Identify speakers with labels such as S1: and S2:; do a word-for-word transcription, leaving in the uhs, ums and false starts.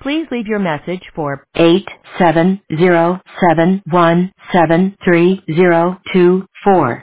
S1: Please leave your message for eight seven zero seven one seven three zero two four.